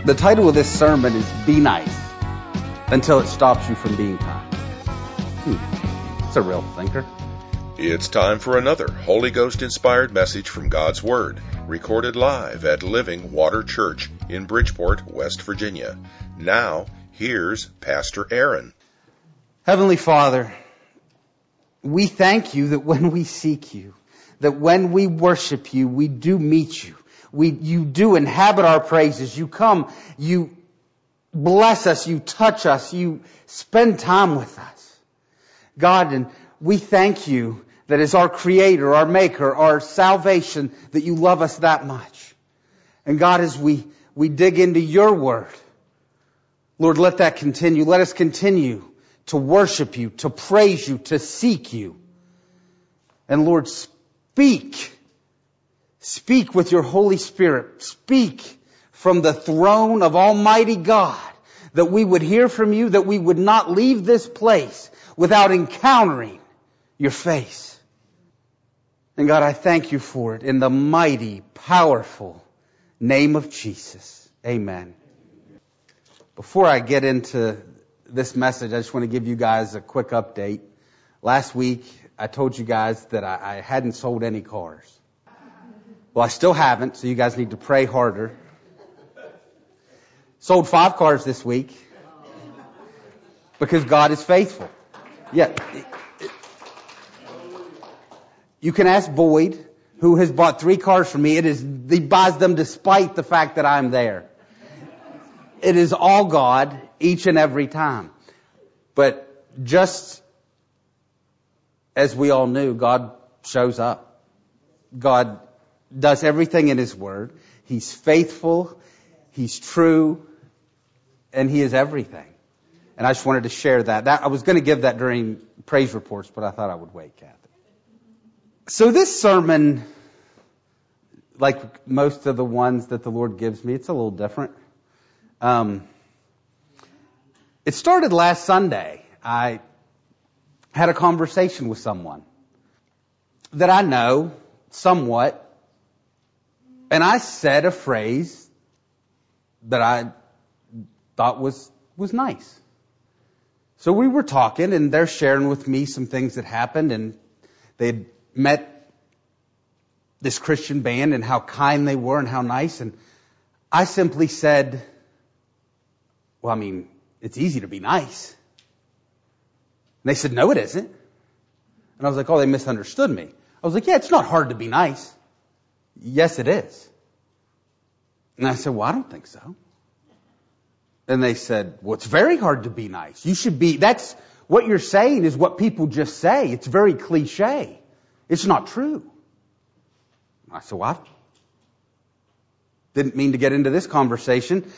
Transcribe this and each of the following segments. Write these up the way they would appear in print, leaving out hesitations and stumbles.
The title of this sermon is Be Nice Until It Stops You from Being Kind. It's a real thinker. It's time for another Holy Ghost-inspired message from God's Word, recorded live at Living Water Church in Bridgeport, West Virginia. Now, here's Pastor Aaron. Heavenly Father, we thank you that when we seek you, that when we worship you, we do meet you. You do inhabit our praises. You come, you bless us, you touch us, you spend time with us. God, and we thank you that as our Creator, our Maker, our salvation, that you love us that much. And God, as we dig into your Word, Lord, let that continue. Let us continue to worship you, to praise you, to seek you. And Lord, speak with your Holy Spirit. Speak from the throne of Almighty God, that we would hear from you, that we would not leave this place without encountering your face. And God, I thank you for it in the mighty, powerful name of Jesus. Amen. Before I get into this message, I just want to give you guys a quick update. Last week, I told you guys that I hadn't sold any cars. Well, I still haven't, so you guys need to pray harder. Sold 5 cars this week because God is faithful. Yeah. You can ask Boyd, who has bought 3 cars from me. He buys them despite the fact that I'm there. It is all God each and every time. But just as we all knew, God shows up. God does everything in His Word. He's faithful, He's true, and He is everything. And I just wanted to share that. I was going to give that during praise reports, but I thought I would wait, Kathy. So this sermon, like most of the ones that the Lord gives me, it's a little different. It started last Sunday. I had a conversation with someone that I know somewhat, and I said a phrase that I thought was nice. So we were talking, and they're sharing with me some things that happened, and they'd met this Christian band and how kind they were and how nice. And I simply said, well, I mean, it's easy to be nice. And they said, no, it isn't. And I was like, oh, they misunderstood me. I was like, yeah, it's not hard to be nice. Yes, it is. And I said, well, I don't think so. And they said, well, it's very hard to be nice. That's what you're saying is what people just say. It's very cliche. It's not true. I said, well, I didn't mean to get into this conversation.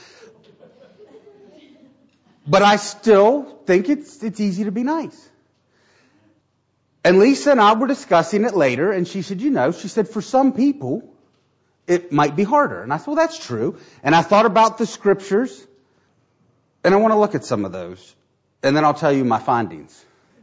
But I still think it's easy to be nice. And Lisa and I were discussing it later, and she said, she said, for some people, it might be harder. And I said, well, that's true. And I thought about the scriptures, and I want to look at some of those. And then I'll tell you my findings.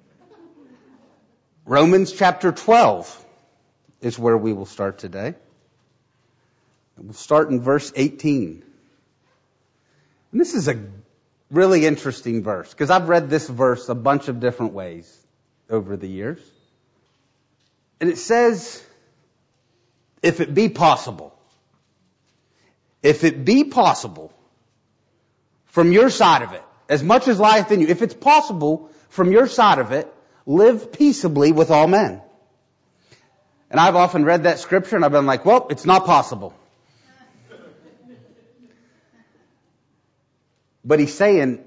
Romans chapter 12 is where we will start today. We'll start in verse 18. And this is a really interesting verse, because I've read this verse a bunch of different ways over the years. And it says, if it be possible, from your side of it, as much as lieth in you, if it's possible from your side of it, live peaceably with all men. And I've often read that scripture and I've been like, well, it's not possible. But he's saying,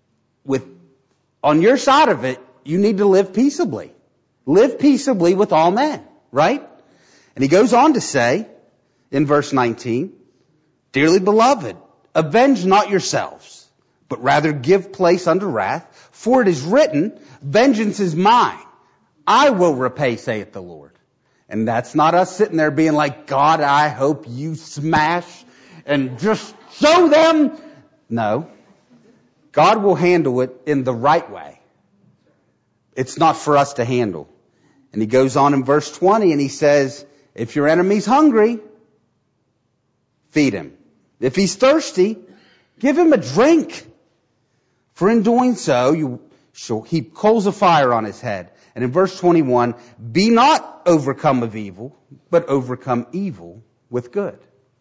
on your side of it, you need to live peaceably. Live peaceably with all men, right? And he goes on to say, in verse 19, dearly beloved, avenge not yourselves, but rather give place unto wrath, for it is written, vengeance is mine. I will repay, saith the Lord. And that's not us sitting there being like, God, I hope you smash and just show them. No. God will handle it in the right way. It's not for us to handle. And he goes on in verse 20 and he says, if your enemy's hungry, feed him. If he's thirsty, Give him a drink. For in doing so, you shall heap coals of fire on his head. And in verse 21, be not overcome of evil, but overcome evil with good.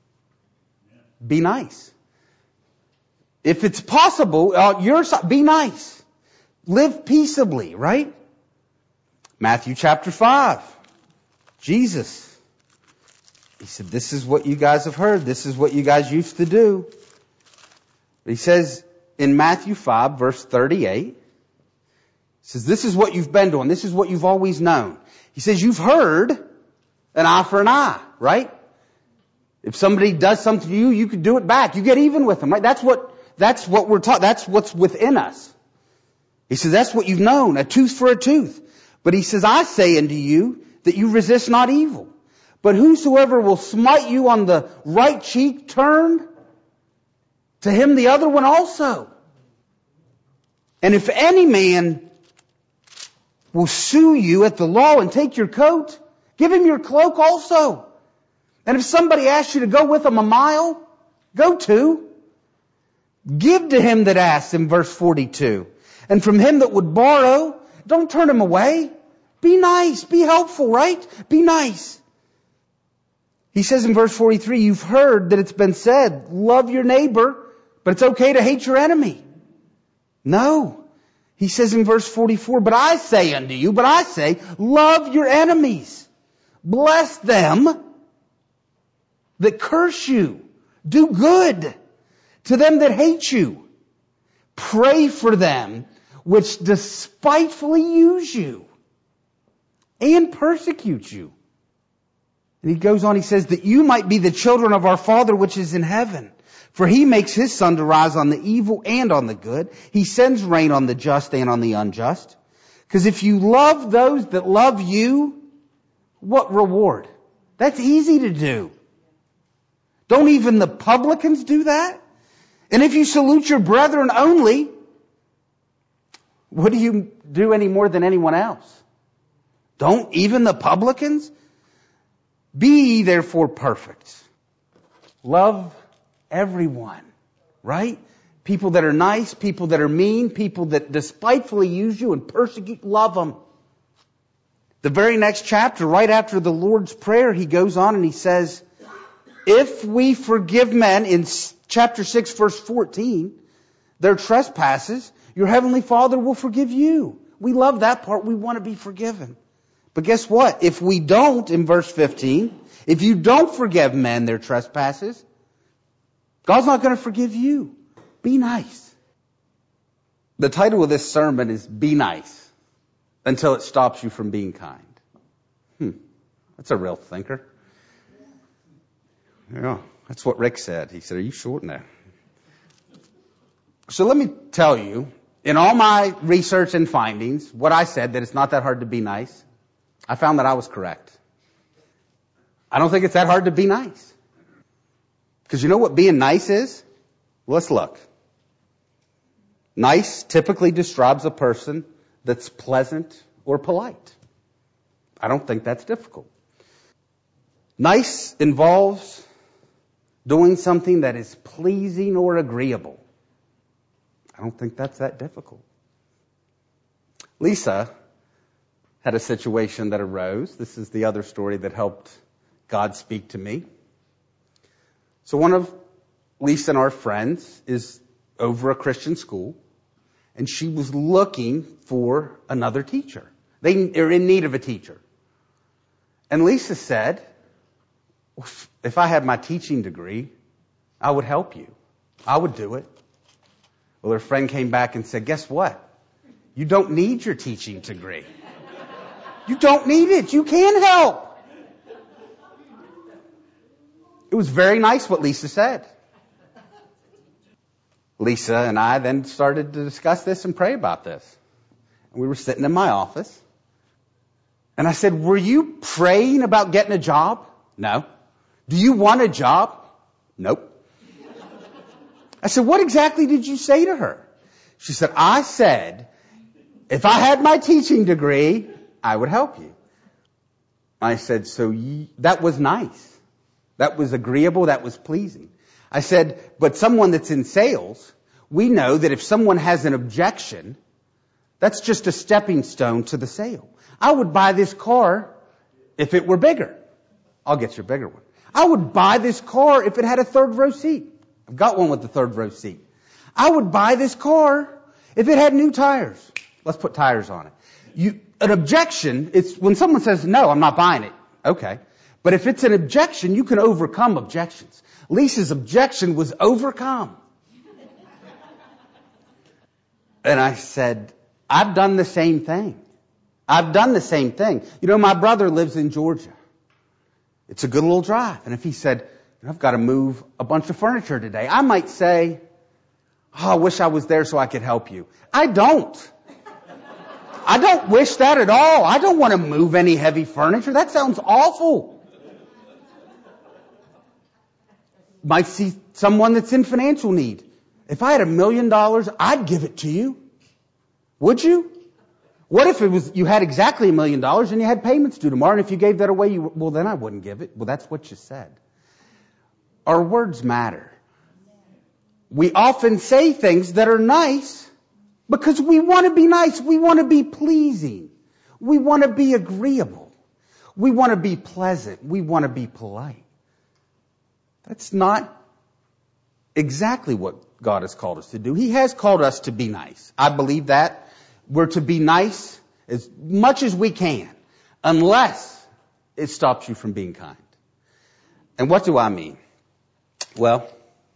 Be nice. If it's possible, be nice. Live peaceably, right? Matthew chapter 5. Jesus. He said, this is what you guys have heard. This is what you guys used to do. He says in Matthew 5, verse 38, he says, this is what you've been doing. This is what you've always known. He says, you've heard an eye for an eye, right? If somebody does something to you, you could do it back. You get even with them, right? That's what we're taught. That's what's within us. He says, that's what you've known, a tooth for a tooth. But he says, I say unto you that you resist not evil. But whosoever will smite you on the right cheek, turn to him the other one also. And if any man will sue you at the law and take your coat, give him your cloak also. And if somebody asks you to go with them a mile, go 2. Give to him that asks, in verse 42. And from him that would borrow, don't turn him away. Be nice, be helpful, right? Be nice. He says in verse 43, you've heard that it's been said, love your neighbor, but it's okay to hate your enemy. No. He says in verse 44, but I say, love your enemies. Bless them that curse you. Do good to them that hate you. Pray for them which despitefully use you and persecute you. And he goes on, he says, that you might be the children of our Father which is in heaven. For he makes his sun to rise on the evil and on the good. He sends rain on the just and on the unjust. Because if you love those that love you, what reward? That's easy to do. Don't even the publicans do that? And if you salute your brethren only, what do you do any more than anyone else? Don't even the publicans? Be ye therefore perfect. Love everyone, right? People that are nice, people that are mean, people that despitefully use you and persecute, love them. The very next chapter, right after the Lord's Prayer, he goes on and he says, if we forgive men, in chapter 6, verse 14, their trespasses, your heavenly Father will forgive you. We love that part. We want to be forgiven. But guess what? If we don't, in verse 15, if you don't forgive men their trespasses, God's not going to forgive you. Be nice. The title of this sermon is Be Nice Until It Stops You from Being Kind. That's a real thinker. Yeah, that's what Rick said. He said, are you short now? So let me tell you, in all my research and findings, what I said, that it's not that hard to be nice, I found that I was correct. I don't think it's that hard to be nice. Because you know what being nice is? Well, let's look. Nice typically describes a person that's pleasant or polite. I don't think that's difficult. Nice involves doing something that is pleasing or agreeable. I don't think that's that difficult. Lisa had a situation that arose. This is the other story that helped God speak to me. So one of Lisa and our friends is over a Christian school, and she was looking for another teacher. They are in need of a teacher. And Lisa said, if I had my teaching degree, I would help you. I would do it. Well, her friend came back and said, guess what? You don't need your teaching degree. You don't need it. You can help. It was very nice what Lisa said. Lisa and I then started to discuss this and pray about this. And we were sitting in my office. And I said, were you praying about getting a job? No. Do you want a job? Nope. I said, what exactly did you say to her? She said, I said, if I had my teaching degree, I would help you. I said, that was nice. That was agreeable. That was pleasing. I said, but someone that's in sales, we know that if someone has an objection, that's just a stepping stone to the sale. I would buy this car if it were bigger. I'll get you a bigger one. I would buy this car if it had a third row seat. I've got one with the third row seat. I would buy this car if it had new tires. Let's put tires on it. An objection, it's when someone says, no, I'm not buying it. Okay. But if it's an objection, you can overcome objections. Lisa's objection was overcome. And I said, I've done the same thing. I've done the same thing. You know, my brother lives in Georgia. It's a good little drive. And if he said, I've got to move a bunch of furniture today, I might say, I wish I was there so I could help you. I don't. I don't wish that at all. I don't want to move any heavy furniture. That sounds awful. Might see someone that's in financial need. If I had $1 million, I'd give it to you. Would you? What if it was you had exactly $1 million and you had payments due tomorrow, and if you gave that away, well, then I wouldn't give it. Well, that's what you said. Our words matter. We often say things that are nice because we want to be nice. We want to be pleasing. We want to be agreeable. We want to be pleasant. We want to be polite. That's not exactly what God has called us to do. He has called us to be nice. I believe that. We're to be nice as much as we can, unless it stops you from being kind. And what do I mean? Well,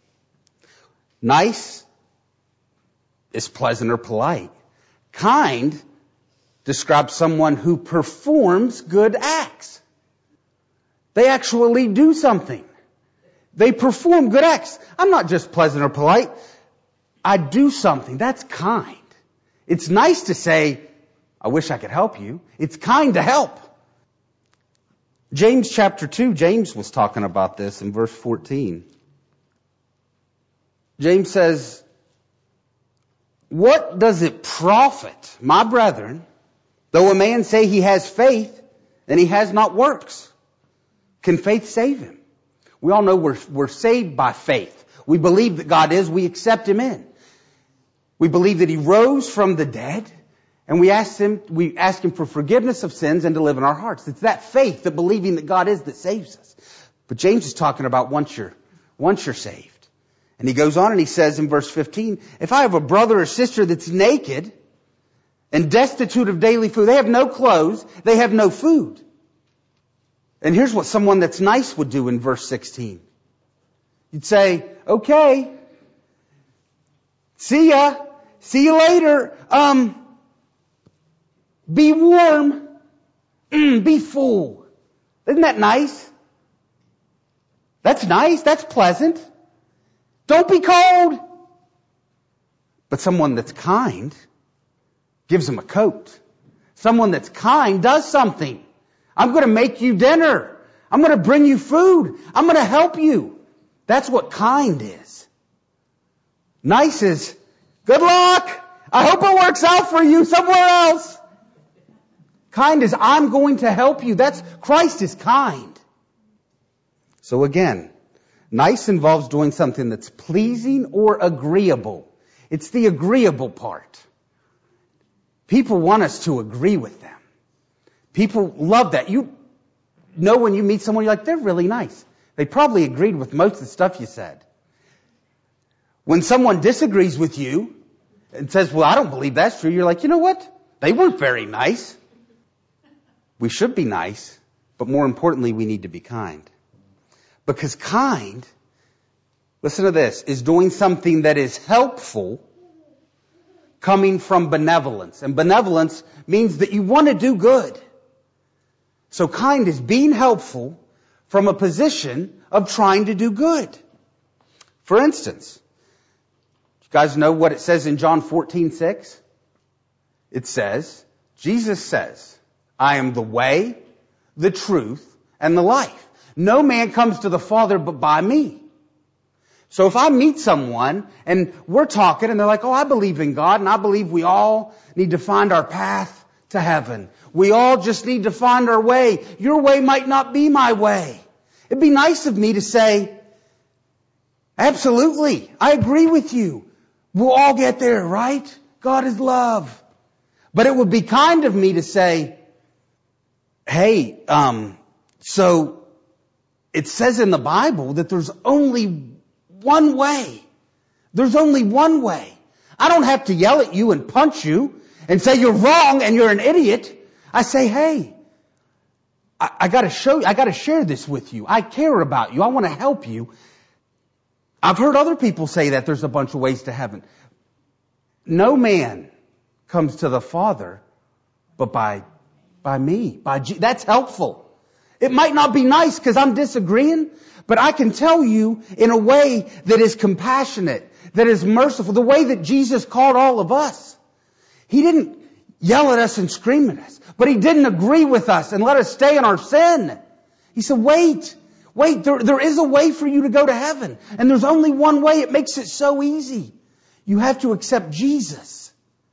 nice is pleasant or polite. Kind describes someone who performs good acts. They actually do something. They perform good acts. I'm not just pleasant or polite. I do something. That's kind. It's nice to say, I wish I could help you. It's kind to help. James chapter 2, James was talking about this in verse 14. James says, what does it profit, my brethren, though a man say he has faith and he has not works? Can faith save him? We all know we're saved by faith. We believe that God is, we accept him in. We believe that he rose from the dead, and we ask him for forgiveness of sins and to live in our hearts. It's that faith, that believing that God is, that saves us. But James is talking about once you're saved. And he goes on and he says in verse 15, if I have a brother or sister that's naked and destitute of daily food, they have no clothes, they have no food. And here's what someone that's nice would do in verse 16. You'd say, okay, see ya. See you later. Be warm. Be full. Isn't that nice? That's nice. That's pleasant. Don't be cold. But someone that's kind gives them a coat. Someone that's kind does something. I'm going to make you dinner. I'm going to bring you food. I'm going to help you. That's what kind is. Nice is, good luck. I hope it works out for you somewhere else. Kind is, I'm going to help you. Christ is kind. So again, nice involves doing something that's pleasing or agreeable. It's the agreeable part. People want us to agree with them. People love that. You know when you meet someone, you're like, they're really nice. They probably agreed with most of the stuff you said. When someone disagrees with you and says, well, I don't believe that's true, you're like, you know what? They weren't very nice. We should be nice, but more importantly, we need to be kind. Because kind, listen to this, is doing something that is helpful coming from benevolence. And benevolence means that you want to do good. So kind is being helpful from a position of trying to do good. For instance, you guys know what it says in John 14:6? It says, Jesus says, I am the way, the truth, and the life. No man comes to the Father but by me. So if I meet someone and we're talking and they're like, oh, I believe in God and I believe we all need to find our path to heaven. We all just need to find our way. Your way might not be my way. It'd be nice of me to say, Absolutely. I agree with you. We'll all get there, right? God is love. But it would be kind of me to say, hey, so it says in the Bible that there's only one way. There's only one way. I don't have to yell at you and punch you and say you're wrong and you're an idiot. I say, hey, I gotta share this with you. I care about you. I want to help you. I've heard other people say that there's a bunch of ways to heaven. No man comes to the Father but by me. That's helpful. It might not be nice because I'm disagreeing, but I can tell you in a way that is compassionate, that is merciful, the way that Jesus called all of us. He didn't yell at us and scream at us, but He didn't agree with us and let us stay in our sin. He said, wait, there is a way for you to go to heaven. And there's only one way. It makes it so easy. You have to accept Jesus.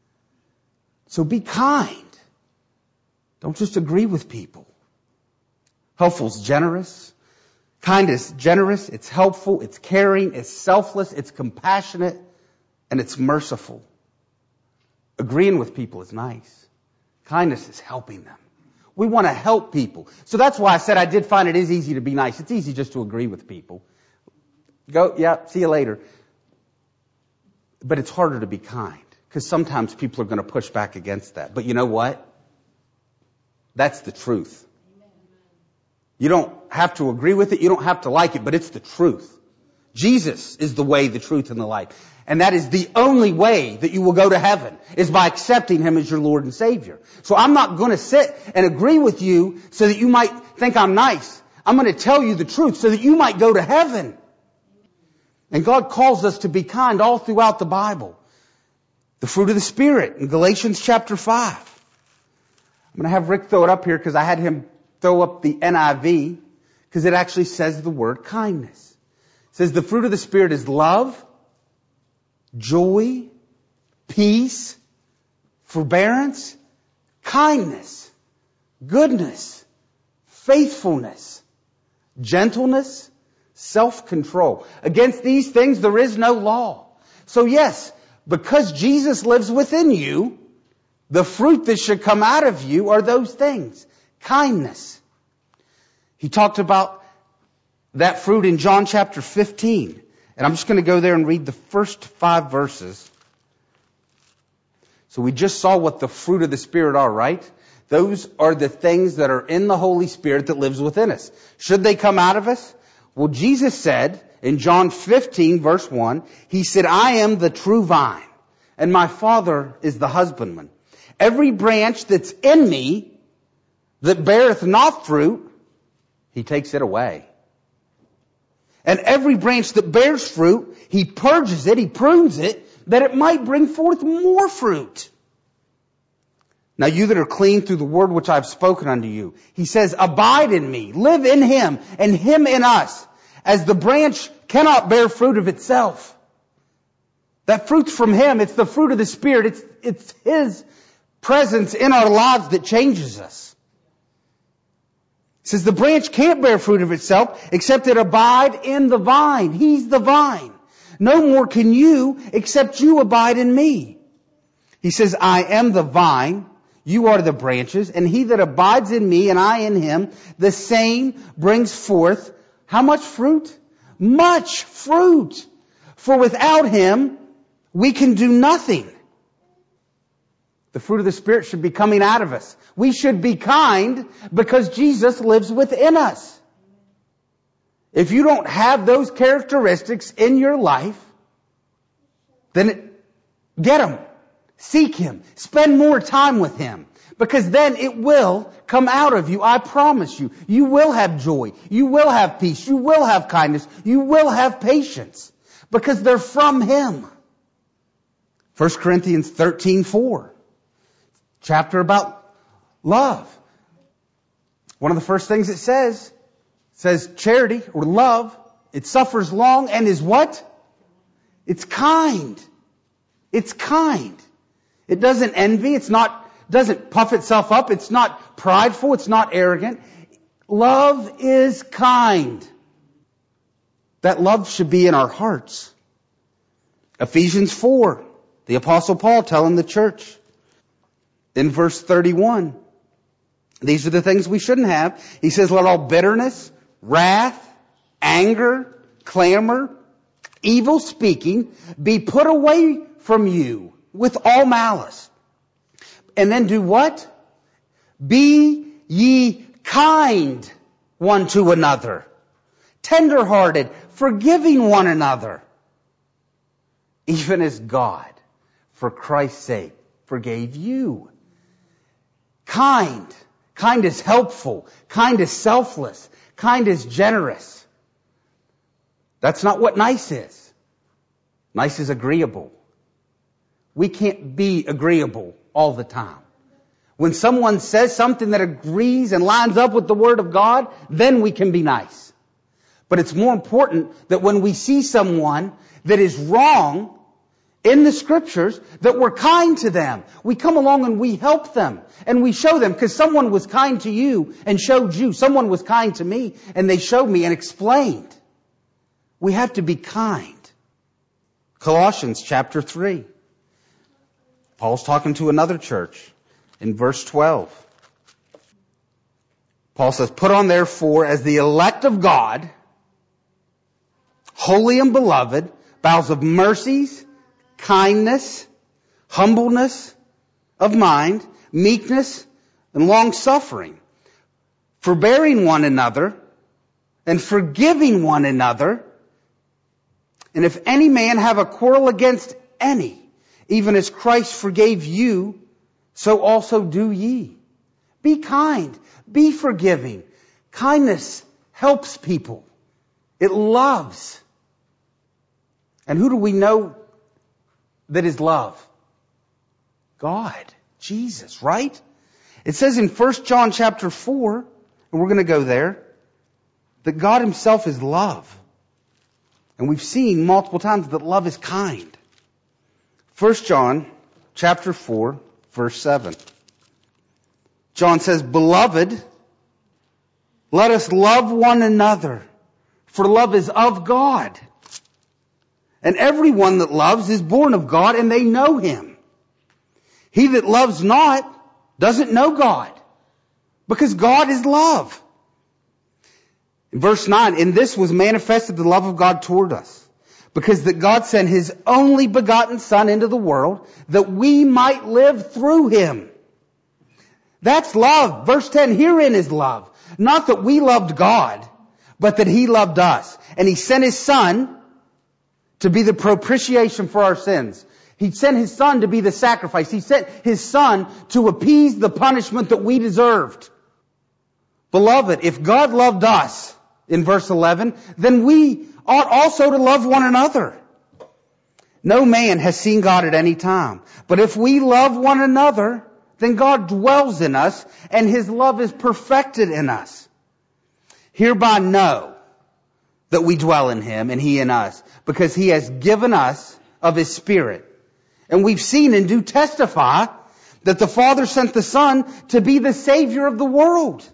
So be kind. Don't just agree with people. Helpful's generous. Kind is generous. It's helpful. It's caring. It's selfless. It's compassionate. And it's merciful. Agreeing with people is nice. Kindness is helping them. We want to help people. So that's why I said I did find it is easy to be nice. It's easy just to agree with people. See you later. But it's harder to be kind. Because sometimes people are going to push back against that. But you know what? That's the truth. You don't have to agree with it. You don't have to like it. But it's the truth. Jesus is the way, the truth, and the life. And that is the only way that you will go to heaven, is by accepting Him as your Lord and Savior. So I'm not going to sit and agree with you so that you might think I'm nice. I'm going to tell you the truth so that you might go to heaven. And God calls us to be kind all throughout the Bible. The fruit of the Spirit in Galatians chapter 5. I'm going to have Rick throw it up here because I had him throw up the NIV because it actually says the word kindness. It says the fruit of the Spirit is love, joy, peace, forbearance, kindness, goodness, faithfulness, gentleness, self-control. Against these things there is no law. So yes, because Jesus lives within you, the fruit that should come out of you are those things. Kindness. He talked about that fruit in John chapter 15. And I'm just going to go there and read the first 5 verses. So we just saw what the fruit of the Spirit are, right? Those are the things that are in the Holy Spirit that lives within us. Should they come out of us? Well, Jesus said in John 15 verse 1, He said, I am the true vine, and my Father is the husbandman. Every branch that's in me that beareth not fruit, He takes it away. And every branch that bears fruit, He purges it, He prunes it, that it might bring forth more fruit. Now you that are clean through the word which I've spoken unto you. He says, abide in me, live in Him, and Him in us. As the branch cannot bear fruit of itself. That fruit's from Him. It's the fruit of the Spirit. It's His presence in our lives that changes us. It says the branch can't bear fruit of itself except it abide in the vine. He's the vine. No more can you except you abide in me. He says, I am the vine, you are the branches, and he that abides in me and I in him, the same brings forth how much fruit? Much fruit. For without Him, we can do nothing. The fruit of the Spirit should be coming out of us. We should be kind because Jesus lives within us. If you don't have those characteristics in your life, then get them. Seek Him. Spend more time with Him. Because then it will come out of you. I promise you. You will have joy. You will have peace. You will have kindness. You will have patience. Because they're from Him. 1 Corinthians 13:4. Chapter about love. One of the first things it says charity or love. It suffers long and is what? It's kind. It's kind. It doesn't envy. Doesn't puff itself up. It's not prideful. It's not arrogant. Love is kind. That love should be in our hearts. Ephesians 4, the Apostle Paul telling the church in verse 31, these are the things we shouldn't have. He says, let all bitterness, wrath, anger, clamor, evil speaking be put away from you with all malice. And then do what? Be ye kind one to another, tender-hearted, forgiving one another, even as God, for Christ's sake, forgave you. Kind. Kind is helpful. Kind is selfless. Kind is generous. That's not what nice is. Nice is agreeable. We can't be agreeable all the time. When someone says something that agrees and lines up with the Word of God, then we can be nice. But it's more important that when we see someone that is wrong in the Scriptures, that we're kind to them. We come along and we help them and we show them, because someone was kind to you and showed you. Someone was kind to me and they showed me and explained. We have to be kind. Colossians chapter 3. Paul's talking to another church in verse 12. Paul says, put on therefore as the elect of God, holy and beloved, bowels of mercies, kindness, humbleness of mind, meekness, and long-suffering, forbearing one another, and forgiving one another. And if any man have a quarrel against any, even as Christ forgave you, so also do ye. Be kind. Be forgiving. Kindness helps people. It loves. And who do we know that is love? God. Jesus, right? It says in 1 John chapter 4, and we're going to go there, that God himself is love. And we've seen multiple times that love is kind. 1 John chapter 4, verse 7. John says, beloved, let us love one another, for love is of God. And everyone that loves is born of God, and they know him. He that loves not doesn't know God, because God is love. In verse 9, in this was manifested the love of God toward us, because that God sent his only begotten Son into the world, that we might live through him. That's love. Verse 10, herein is love. Not that we loved God, but that he loved us. And he sent his Son to be the propitiation for our sins. He sent his Son to be the sacrifice. He sent his Son to appease the punishment that we deserved. Beloved, if God loved us, in verse 11, then we ought also to love one another. No man has seen God at any time. But if we love one another, then God dwells in us, and his love is perfected in us. Hereby know that we dwell in him and he in us, because he has given us of his Spirit. And we've seen and do testify that the Father sent the Son to be the Savior of the world.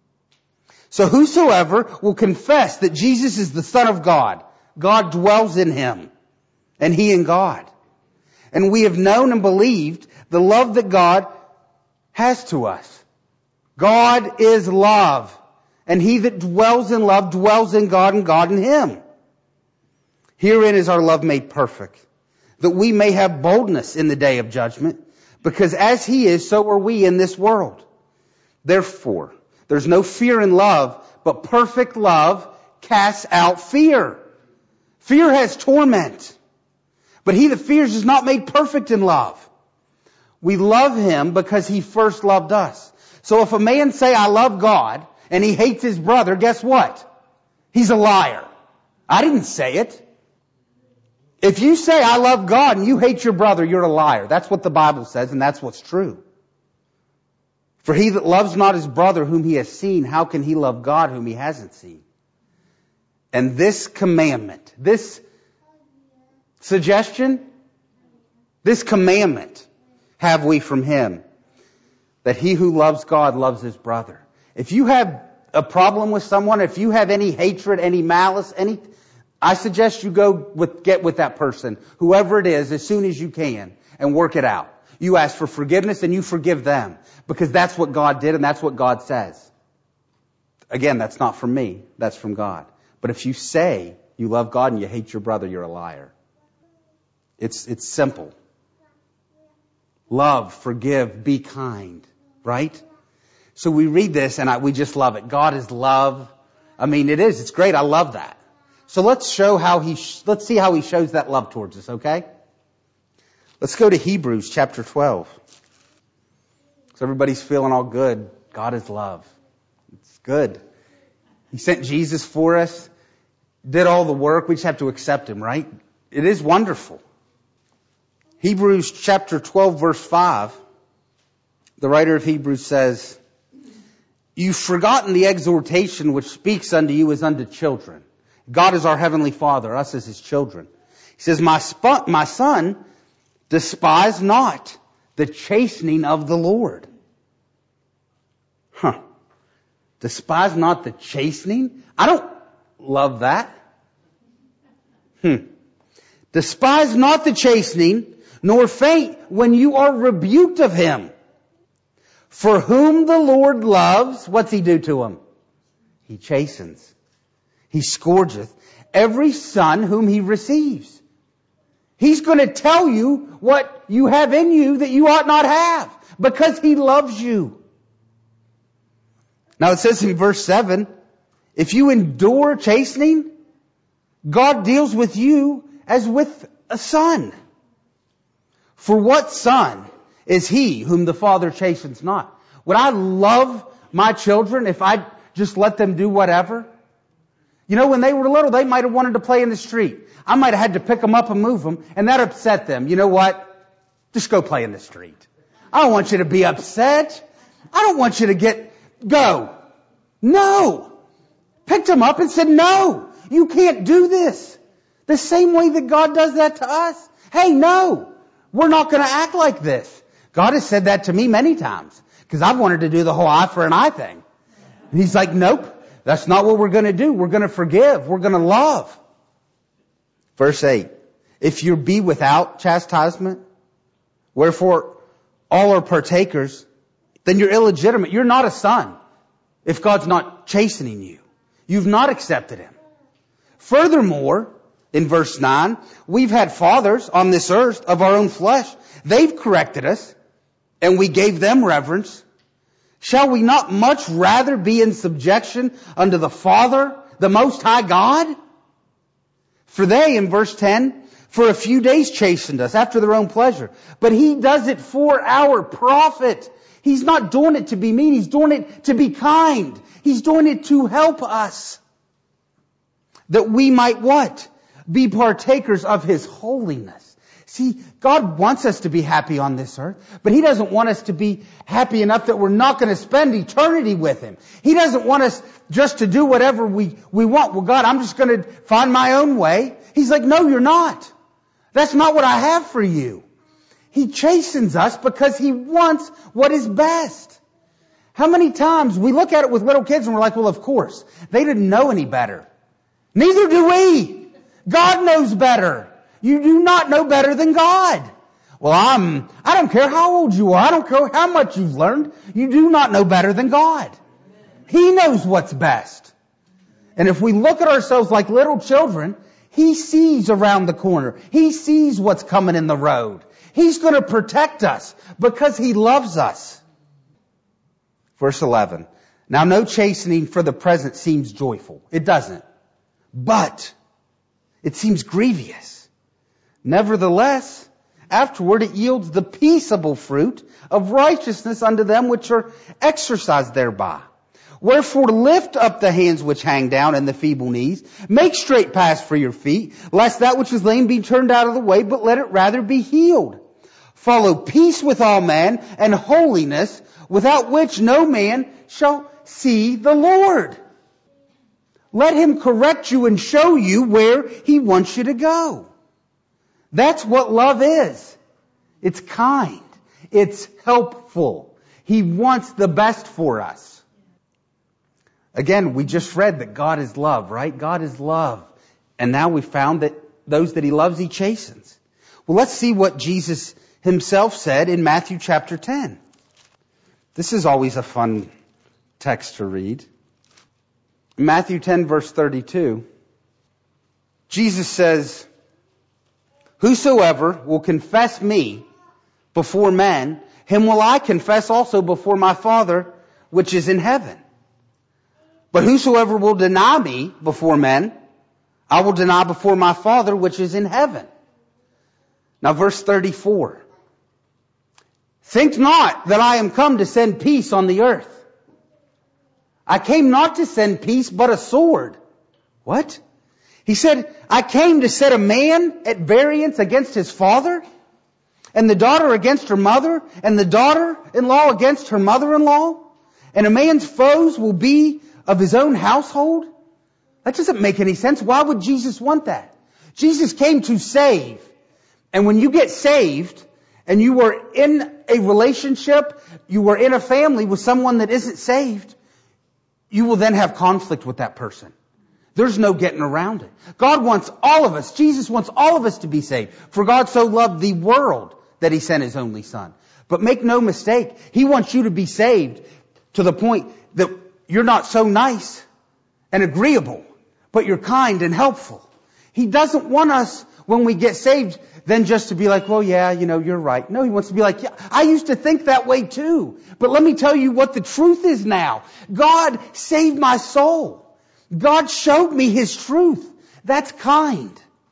So whosoever will confess that Jesus is the Son of God, God dwells in him, and he in God. And we have known and believed the love that God has to us. God is love, and he that dwells in love dwells in God, and God in him. Herein is our love made perfect, that we may have boldness in the day of judgment, because as he is, so are we in this world. Therefore, there's no fear in love, but perfect love casts out fear. Fear has torment, but he that fears is not made perfect in love. We love him because he first loved us. So if a man say, I love God, and he hates his brother, guess what? He's a liar. I didn't say it. If you say, I love God, and you hate your brother, you're a liar. That's what the Bible says, and that's what's true. For he that loves not his brother whom he has seen, how can he love God whom he hasn't seen? And this commandment, this suggestion, this commandment have we from him, that he who loves God loves his brother. If you have a problem with someone, if you have any hatred, any malice, I suggest you get with that person, whoever it is, as soon as you can, and work it out. You ask for forgiveness and you forgive them, because that's what God did and that's what God says. Again, that's not from me, that's from God. But if you say you love God and you hate your brother, you're a liar. It's simple. Love, forgive, be kind, right? So we read this and we just love it. God is love. I mean, it is. It's great. I love that. So let's see how he shows that love towards us, okay? Let's go to Hebrews chapter 12. So everybody's feeling all good. God is love. It's good. He sent Jesus for us, did all the work. We just have to accept Him, right? It is wonderful. Hebrews chapter 12 verse 5, the writer of Hebrews says, "You've forgotten the exhortation which speaks unto you as unto children." God is our heavenly Father, us as His children. He says, my son, despise not the chastening of the Lord. Despise not the chastening? I don't love that. Despise not the chastening, nor faint when you are rebuked of Him. For whom the Lord loves, what's He do to him? He chastens. He scourgeth every son whom He receives. He's going to tell you what you have in you that you ought not have, because He loves you. Now it says in verse 7, if you endure chastening, God deals with you as with a son. For what son is he whom the Father chastens not? Would I love my children if I just let them do whatever? You know, when they were little, they might have wanted to play in the street. I might have had to pick them up and move them, and that upset them. You know what? Just go play in the street. I don't want you to be upset. I don't want you to go. No. Picked them up and said, no, you can't do this. The same way that God does that to us. Hey, no, we're not going to act like this. God has said that to me many times, because I've wanted to do the whole eye for an eye thing. And He's like, nope. That's not what we're going to do. We're going to forgive. We're going to love. Verse 8. If you be without chastisement, wherefore all are partakers, then you're illegitimate. You're not a son if God's not chastening you. You've not accepted Him. Furthermore, in verse 9, we've had fathers on this earth of our own flesh. They've corrected us, and we gave them reverence. Shall we not much rather be in subjection unto the Father, the Most High God? For they, in verse 10, for a few days chastened us after their own pleasure. But He does it for our profit. He's not doing it to be mean. He's doing it to be kind. He's doing it to help us. That we might what? Be partakers of His holiness. See, God wants us to be happy on this earth, but He doesn't want us to be happy enough that we're not going to spend eternity with Him. He doesn't want us just to do whatever we want. Well, God, I'm just going to find my own way. He's like, no, you're not. That's not what I have for you. He chastens us because He wants what is best. How many times we look at it with little kids and we're like, well, of course, they didn't know any better. Neither do we. God knows better. You do not know better than God. Well, I don't care how old you are. I don't care how much you've learned. You do not know better than God. He knows what's best. And if we look at ourselves like little children, He sees around the corner. He sees what's coming in the road. He's going to protect us because He loves us. Verse 11. Now no chastening for the present seems joyful. It doesn't. But it seems grievous. Nevertheless, afterward it yields the peaceable fruit of righteousness unto them which are exercised thereby. Wherefore lift up the hands which hang down and the feeble knees. Make straight paths for your feet, lest that which is lame be turned out of the way, but let it rather be healed. Follow peace with all men and holiness, without which no man shall see the Lord. Let Him correct you and show you where He wants you to go. That's what love is. It's kind. It's helpful. He wants the best for us. Again, we just read that God is love, right? God is love. And now we've found that those that he loves, he chastens. Well, let's see what Jesus himself said in Matthew chapter 10. This is always a fun text to read. In Matthew 10 verse 32, Jesus says, "Whosoever will confess me before men, him will I confess also before my Father which is in heaven. But whosoever will deny me before men, I will deny before my Father which is in heaven." Now verse 34. "Think not that I am come to send peace on the earth. I came not to send peace, but a sword." What? He said, "I came to set a man at variance against his father, and the daughter against her mother, and the daughter-in-law against her mother-in-law, and a man's foes will be of his own household." That doesn't make any sense. Why would Jesus want that? Jesus came to save. And when you get saved, and you are in a relationship, you are in a family with someone that isn't saved, you will then have conflict with that person. There's no getting around it. God wants all of us, Jesus wants all of us to be saved. For God so loved the world that he sent his only son. But make no mistake, he wants you to be saved to the point that you're not so nice and agreeable, but you're kind and helpful. He doesn't want us, when we get saved, then just to be like, "Well, yeah, you're right." No, he wants to be like, "Yeah, I used to think that way too. But let me tell you what the truth is now. God saved my soul. God showed me his truth." That's kind.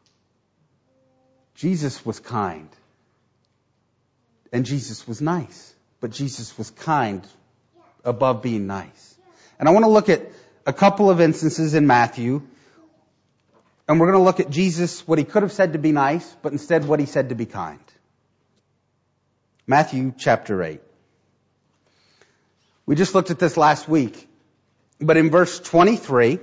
Jesus was kind. And Jesus was nice. But Jesus was kind above being nice. And I want to look at a couple of instances in Matthew. And we're going to look at Jesus, what he could have said to be nice, but instead what he said to be kind. Matthew chapter 8. We just looked at this last week. But in verse 23,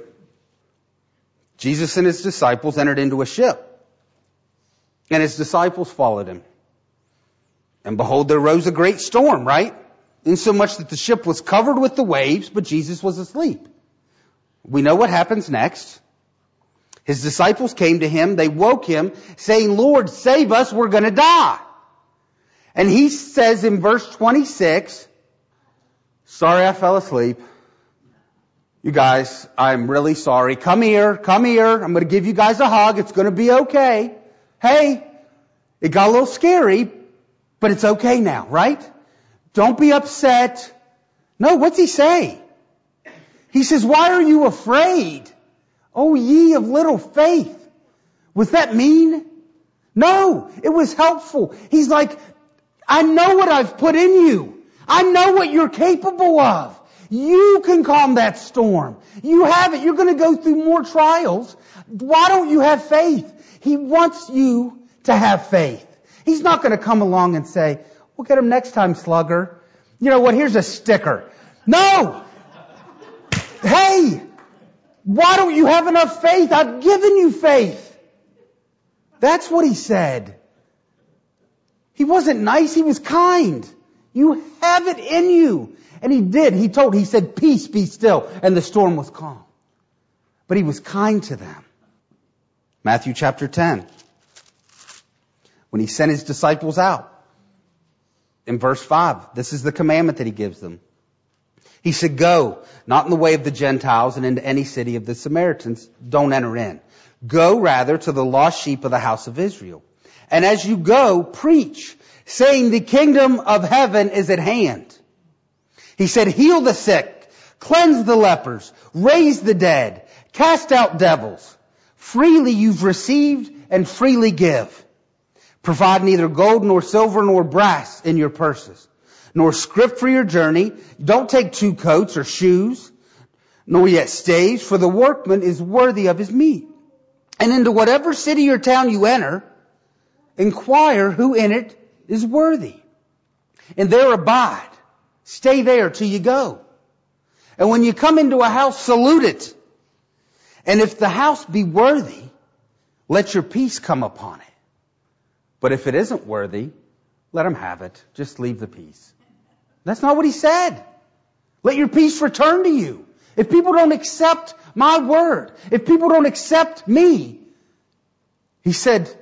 Jesus and his disciples entered into a ship. And his disciples followed him. And behold, there rose a great storm, right? Insomuch that the ship was covered with the waves, but Jesus was asleep. We know what happens next. His disciples came to him, they woke him, saying, "Lord, save us, we're going to die." And he says in verse 26, "Sorry I fell asleep. You guys, I'm really sorry. Come here. I'm going to give you guys a hug. It's going to be okay. Hey, it got a little scary, but it's okay now, right? Don't be upset." No, what's he say? He says, "Why are you afraid? O ye of little faith." Was that mean? No, it was helpful. He's like, "I know what I've put in you. I know what you're capable of. You can calm that storm. You have it. You're going to go through more trials. Why don't you have faith?" He wants you to have faith. He's not going to come along and say, "We'll get him next time, slugger. You know what? Here's a sticker." No! Hey! Why don't you have enough faith? I've given you faith. That's what he said. He wasn't nice. He was kind. You have it in you. And he did. He said, "Peace, be still." And the storm was calm. But he was kind to them. Matthew chapter 10. When he sent his disciples out. In verse 5, this is the commandment that he gives them. He said, "Go, not in the way of the Gentiles and into any city of the Samaritans. Don't enter in. Go rather to the lost sheep of the house of Israel. And as you go, preach, saying the kingdom of heaven is at hand." He said, "Heal the sick, cleanse the lepers, raise the dead, cast out devils. Freely you've received and freely give. Provide neither gold nor silver nor brass in your purses, nor scrip for your journey. Don't take 2 coats or shoes, nor yet staves, for the workman is worthy of his meat. And into whatever city or town you enter, inquire who in it is worthy. And there abide. Stay there till you go. And when you come into a house, salute it. And if the house be worthy, let your peace come upon it. But if it isn't worthy, let him have it. Just leave the peace." That's not what he said. Let your peace return to you. If people don't accept my word, if people don't accept me, He said,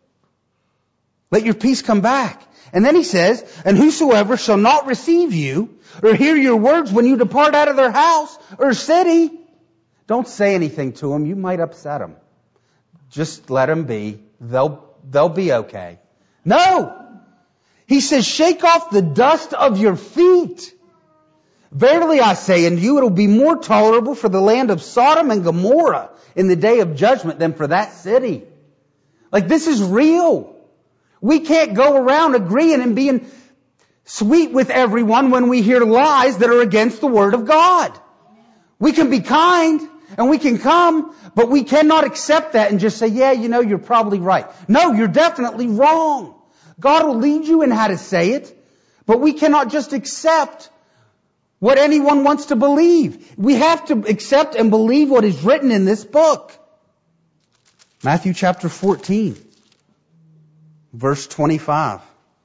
let your peace come back. And then he says, and whosoever shall not receive you or hear your words when you depart out of their house or city, don't say anything to them. You might upset them. Just let them be. They'll be okay. No! He says, shake off the dust of your feet. Verily I say unto you, it'll be more tolerable for the land of Sodom and Gomorrah in the day of judgment than for that city. Like, this is real. We can't go around agreeing and being sweet with everyone when we hear lies that are against the Word of God. We can be kind and we can come, but we cannot accept that and just say, yeah, you're probably right. No, you're definitely wrong. God will lead you in how to say it, but we cannot just accept what anyone wants to believe. We have to accept and believe what is written in this book. Matthew chapter 14, verse 25.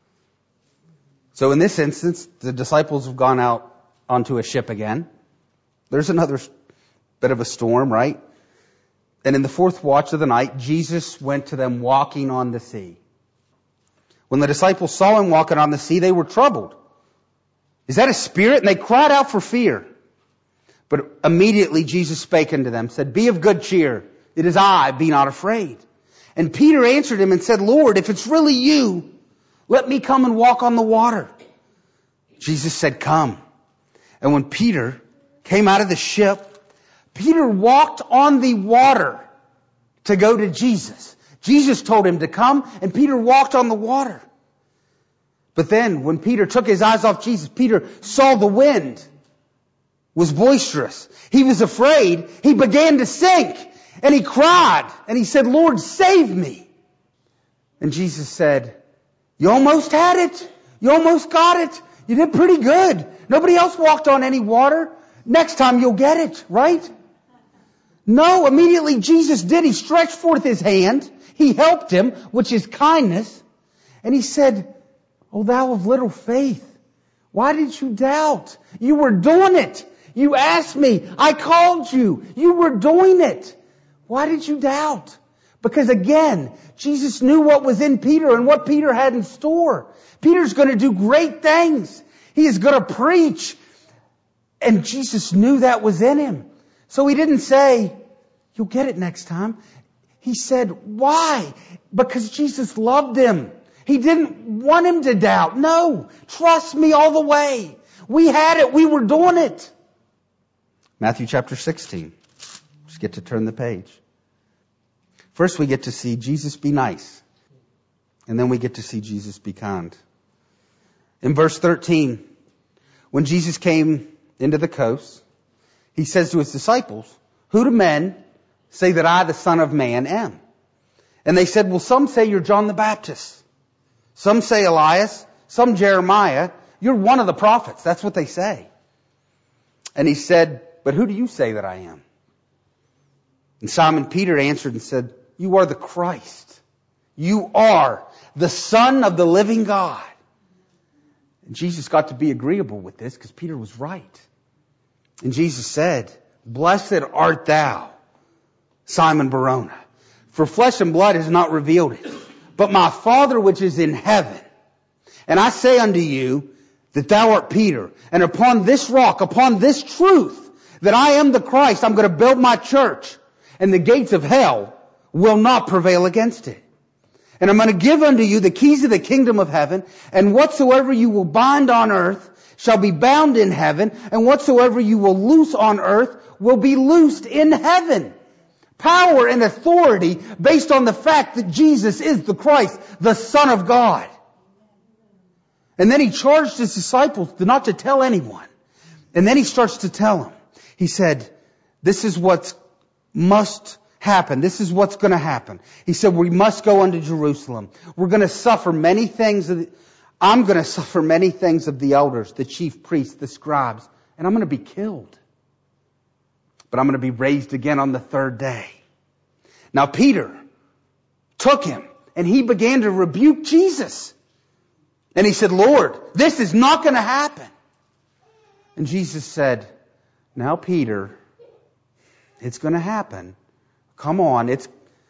So in this instance, the disciples have gone out onto a ship again. There's another bit of a storm, right? And in the fourth watch of the night, Jesus went to them walking on the sea. When the disciples saw him walking on the sea, they were troubled. Is that a spirit? And they cried out for fear. But immediately Jesus spake unto them, said, be of good cheer. It is I, be not afraid. And Peter answered him and said, Lord, if it's really you, let me come and walk on the water. Jesus said, come. And when Peter came out of the ship, Peter walked on the water to go to Jesus. Jesus told him to come, and Peter walked on the water. But then, when Peter took his eyes off Jesus, Peter saw the wind was boisterous. He was afraid. He began to sink. And he cried. And he said, Lord, save me. And Jesus said, you almost had it. You almost got it. You did pretty good. Nobody else walked on any water. Next time you'll get it, right? No, immediately Jesus did. He stretched forth his hand. He helped him, which is kindness. And he said, O thou of little faith, why did you doubt? You were doing it. You asked me. I called you. You were doing it. Why did you doubt? Because again, Jesus knew what was in Peter and what Peter had in store. Peter's going to do great things. He is going to preach. And Jesus knew that was in him. So he didn't say, you'll get it next time. He said, why? Because Jesus loved him. He didn't want him to doubt. No, trust me all the way. We had it. We were doing it. Matthew chapter 16. Just get to turn the page. First we get to see Jesus be nice. And then we get to see Jesus be kind. In verse 13, when Jesus came into the coast, he says to his disciples, who do men say that I, the Son of Man, am? And they said, well, some say you're John the Baptist. Some say Elias. Some Jeremiah. You're one of the prophets. That's what they say. And he said, but who do you say that I am? And Simon Peter answered and said, you are the Christ. You are the Son of the living God. And Jesus got to be agreeable with this because Peter was right. And Jesus said, blessed art thou, Simon Barjona, for flesh and blood has not revealed it, but my Father which is in heaven. And I say unto you that thou art Peter, and upon this rock, upon this truth, that I am the Christ, I'm going to build my church, and the gates of hell will not prevail against it. And I'm going to give unto you the keys of the kingdom of heaven, and whatsoever you will bind on earth shall be bound in heaven, and whatsoever you will loose on earth will be loosed in heaven. Power and authority based on the fact that Jesus is the Christ, the Son of God. And then he charged his disciples not to tell anyone. And then he starts to tell them. He said, this is what must happen. This is what's going to happen. He said, we must go unto Jerusalem. We're going to suffer many things. I'm going to suffer many things of the elders, the chief priests, the scribes, and I'm going to be killed. But I'm going to be raised again on the third day. Now Peter took him and he began to rebuke Jesus. And he said, Lord, this is not going to happen. And Jesus said, now Peter, it's going to happen. Come on,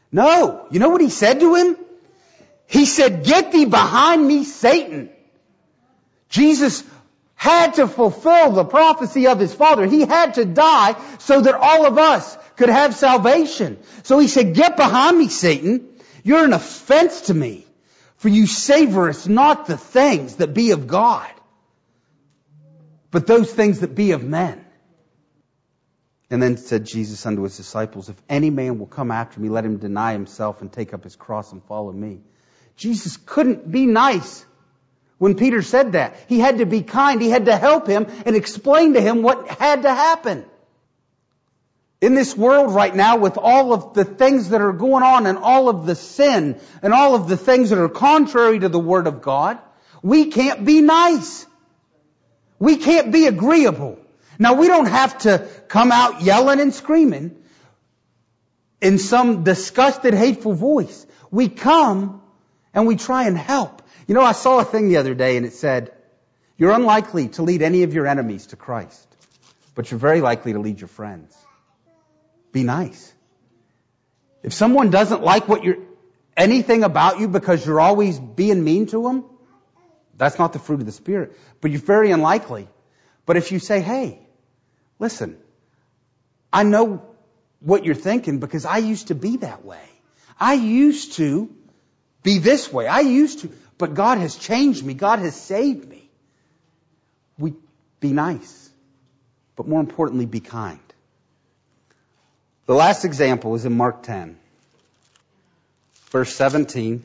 No. You know what he said to him? He said, "Get thee behind me, Satan." Jesus had to fulfill the prophecy of his Father. He had to die so that all of us could have salvation. So he said, "Get behind me, Satan. You're an offense to me, for you savorest not the things that be of God, but those things that be of men." And then said Jesus unto his disciples, "If any man will come after me, let him deny himself and take up his cross and follow me." Jesus couldn't be nice when Peter said that. He had to be kind. He had to help him and explain to him what had to happen. In this world right now, with all of the things that are going on and all of the sin and all of the things that are contrary to the Word of God, we can't be nice. We can't be agreeable. Now, we don't have to come out yelling and screaming in some disgusted, hateful voice. We come and we try and help. You know, I saw a thing the other day and it said, "You're unlikely to lead any of your enemies to Christ, but you're very likely to lead your friends." Be nice. If someone doesn't like anything about you because you're always being mean to them, that's not the fruit of the Spirit. But you're very unlikely. But if you say, "Hey, listen, I know what you're thinking because I used to be that way. I used to be this way. But God has changed me. God has saved me." We be nice. But more importantly, be kind. The last example is in Mark 10, verse 17.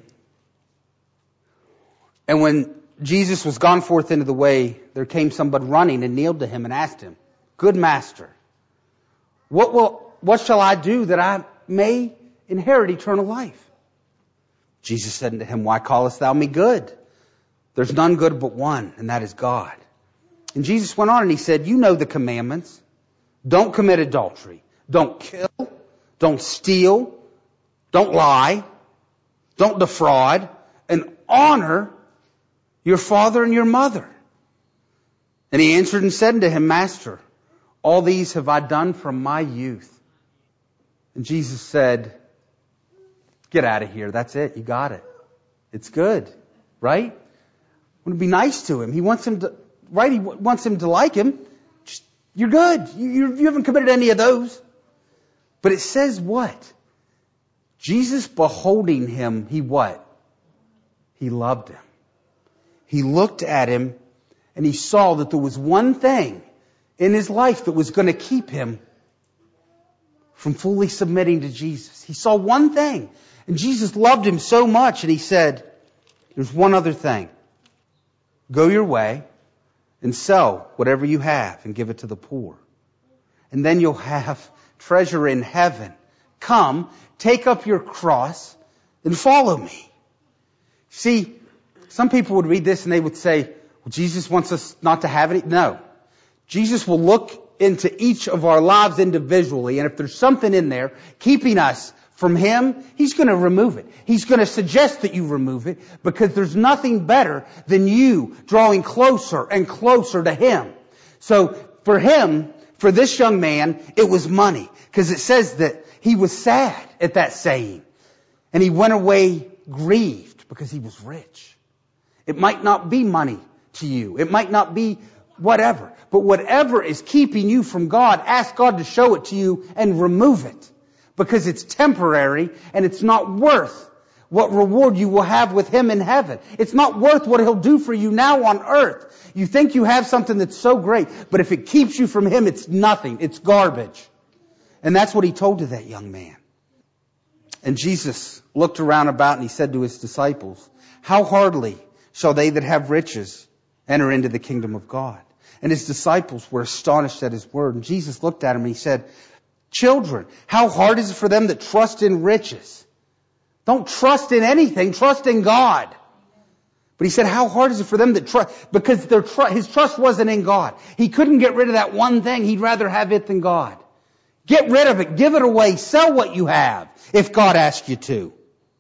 "And when Jesus was gone forth into the way, there came somebody running and kneeled to him and asked him, 'Good master, what shall I do that I may inherit eternal life?' Jesus said unto him, 'Why callest thou me good? There's none good but one, and that is God.' And Jesus went on and he said, 'You know the commandments. Don't commit adultery. Don't kill. Don't steal. Don't lie. Don't defraud. And honor your father and your mother.' And he answered and said unto him, 'Master, all these have I done from my youth.' And Jesus said, 'Get out of here. That's it. You got it. It's good.'" Right? Want to be nice to him. He wants him to, right? He wants him to like him. Just, you're good. You haven't committed any of those. But it says what? Jesus beholding him, he what? He loved him. He looked at him and he saw that there was one thing in his life that was going to keep him from fully submitting to Jesus. He saw one thing. And Jesus loved him so much and he said, "There's one other thing. Go your way and sell whatever you have and give it to the poor. And then you'll have treasure in heaven. Come, take up your cross and follow me." See, some people would read this and they would say, "Well, Jesus wants us not to have any." No. Jesus will look into each of our lives individually, and if there's something in there keeping us from Him, He's going to remove it. He's going to suggest that you remove it, because there's nothing better than you drawing closer and closer to Him. So for him, for this young man, it was money, because it says that he was sad at that saying, and he went away grieved because he was rich. It might not be money to you. It might not be whatever. But whatever is keeping you from God, ask God to show it to you and remove it. Because it's temporary and it's not worth what reward you will have with Him in heaven. It's not worth what He'll do for you now on earth. You think you have something that's so great, but if it keeps you from Him, it's nothing. It's garbage. And that's what He told to that young man. And Jesus looked around about and He said to His disciples, "How hardly shall they that have riches enter into the kingdom of God?" And His disciples were astonished at His word. And Jesus looked at him and He said, "Children, how hard is it for them that trust in riches?" Don't trust in anything, trust in God. But He said, how hard is it for them that trust? Because his trust wasn't in God. He couldn't get rid of that one thing. He'd rather have it than God. Get rid of it. Give it away. Sell what you have if God asks you to.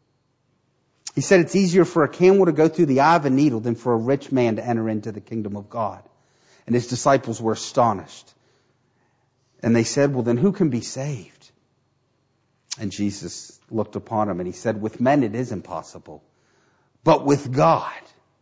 He said it's easier for a camel to go through the eye of a needle than for a rich man to enter into the kingdom of God. And His disciples were astonished. And they said, well, then who can be saved? And Jesus looked upon him and he said, with men it is impossible, but with God,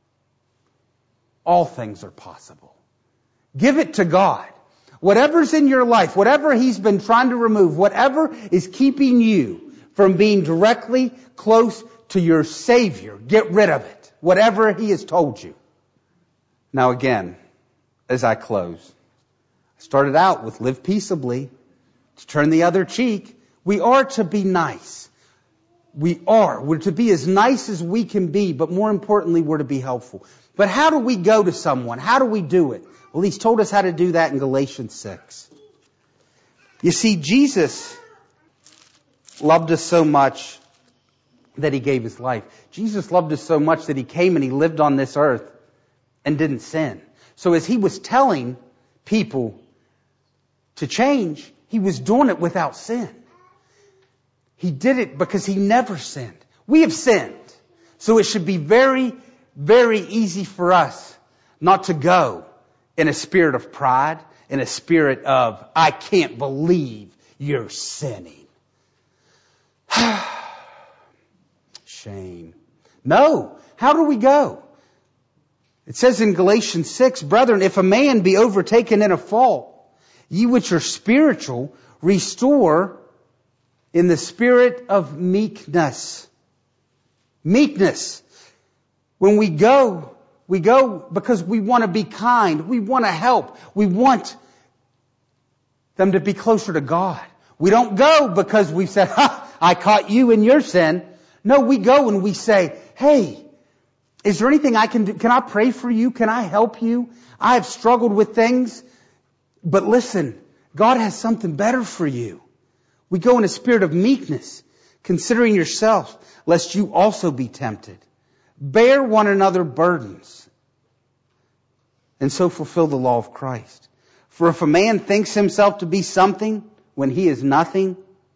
all things are possible. Give it to God. Whatever's in your life, whatever He's been trying to remove, whatever is keeping you from being directly close to your Savior, get rid of it. Whatever He has told you. Now again, as I close, I started out with live peaceably, to turn the other cheek. We are to be nice. We're to be as nice as we can be, but more importantly, we're to be helpful. But how do we go to someone? How do we do it? Well, He's told us how to do that in Galatians 6. You see, Jesus loved us so much that He gave His life. Jesus loved us so much that He came and He lived on this earth and didn't sin. So as He was telling people to change, He was doing it without sin. He did it because He never sinned. We have sinned. So it should be very, very easy for us not to go in a spirit of pride, in a spirit of, I can't believe you're sinning. Shame. No. How do we go? It says in Galatians 6, brethren, if a man be overtaken in a fault, ye which are spiritual, restore in the spirit of meekness. Meekness. When we go because we want to be kind. We want to help. We want them to be closer to God. We don't go because we've said, I caught you in your sin. No, we go and we say, hey, is there anything I can do? Can I pray for you? Can I help you? I have struggled with things. But listen, God has something better for you. We go in a spirit of meekness, considering yourselves, lest you also be tempted. Bear one another burdens, and so fulfill the law of Christ. For if a man thinks himself to be something when he is nothing,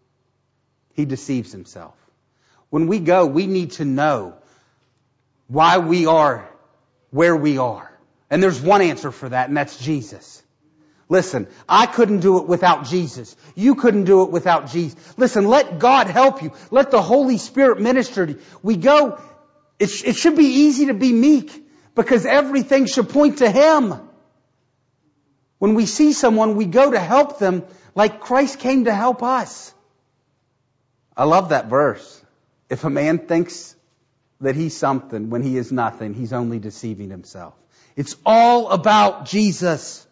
he deceives himself. When we go, we need to know why we are where we are. And there's one answer for that, and that's Jesus. Listen, I couldn't do it without Jesus. You couldn't do it without Jesus. Listen, let God help you. Let the Holy Spirit minister to you. We go, it should be easy to be meek because everything should point to Him. When we see someone, we go to help them like Christ came to help us. I love that verse. If a man thinks that he's something when he is nothing, he's only deceiving himself. It's all about Jesus.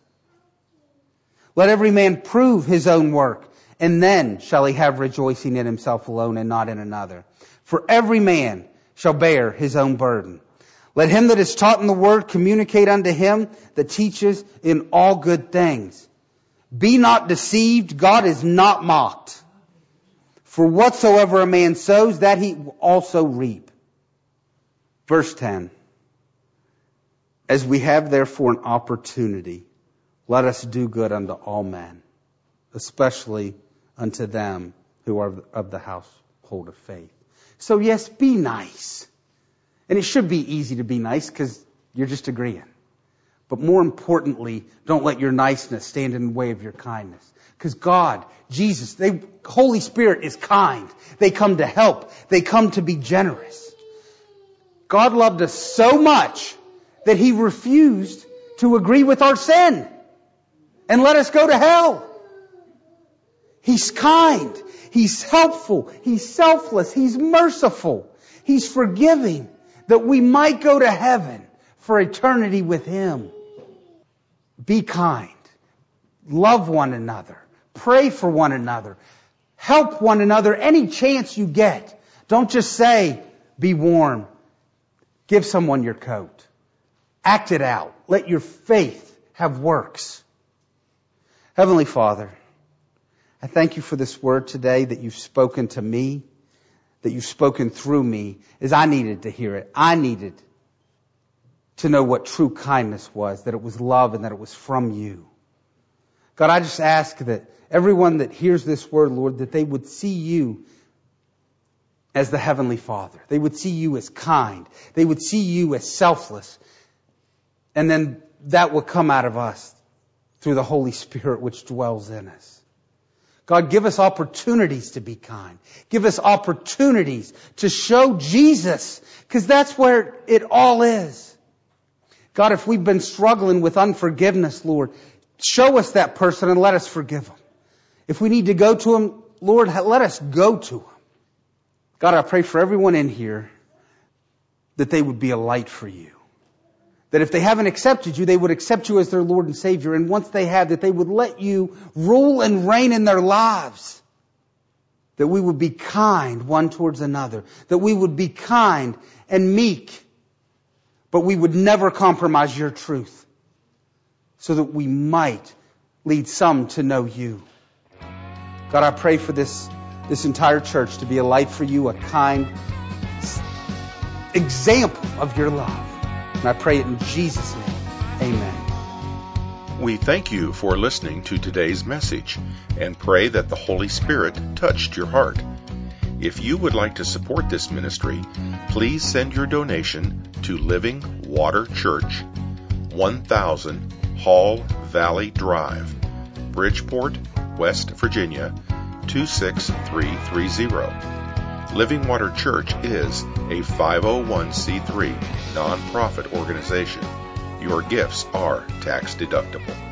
Let every man prove his own work, and then shall he have rejoicing in himself alone and not in another. For every man shall bear his own burden. Let him that is taught in the word communicate unto him that teaches in all good things. Be not deceived, God is not mocked. For whatsoever a man sows, that he will also reap. Verse 10. As we have therefore an opportunity, let us do good unto all men, especially unto them who are of the household of faith. So yes, be nice. And it should be easy to be nice because you're just agreeing. But more importantly, don't let your niceness stand in the way of your kindness. Because God, Jesus, Holy Spirit is kind. They come to help. They come to be generous. God loved us so much that He refused to agree with our sin and let us go to hell. He's kind. He's helpful. He's selfless. He's merciful. He's forgiving, that we might go to heaven for eternity with Him. Be kind. Love one another. Pray for one another. Help one another any chance you get. Don't just say, be warm. Give someone your coat. Act it out. Let your faith have works. Heavenly Father, I thank You for this word today that You've spoken to me, that You've spoken through me, as I needed to hear it. I needed to know what true kindness was, that it was love and that it was from You. God, I just ask that everyone that hears this word, Lord, that they would see You as the Heavenly Father. They would see You as kind. They would see You as selfless. And then that would come out of us through the Holy Spirit which dwells in us. God, give us opportunities to be kind. Give us opportunities to show Jesus, because that's where it all is. God, if we've been struggling with unforgiveness, Lord, show us that person and let us forgive them. If we need to go to him, Lord, let us go to him. God, I pray for everyone in here that they would be a light for you. That if they haven't accepted you, they would accept you as their Lord and Savior. And once they have, that they would let you rule and reign in their lives. That we would be kind one towards another. That we would be kind and meek. But we would never compromise your truth. So that we might lead some to know you. God, I pray for this entire church to be a light for you, a kind example of your love. And I pray it in Jesus' name. Amen. We thank you for listening to today's message and pray that the Holy Spirit touched your heart. If you would like to support this ministry, please send your donation to Living Water Church, 1000 Hall Valley Drive, Bridgeport, West Virginia, 26330. Living Water Church is a 501c3 nonprofit organization. Your gifts are tax deductible.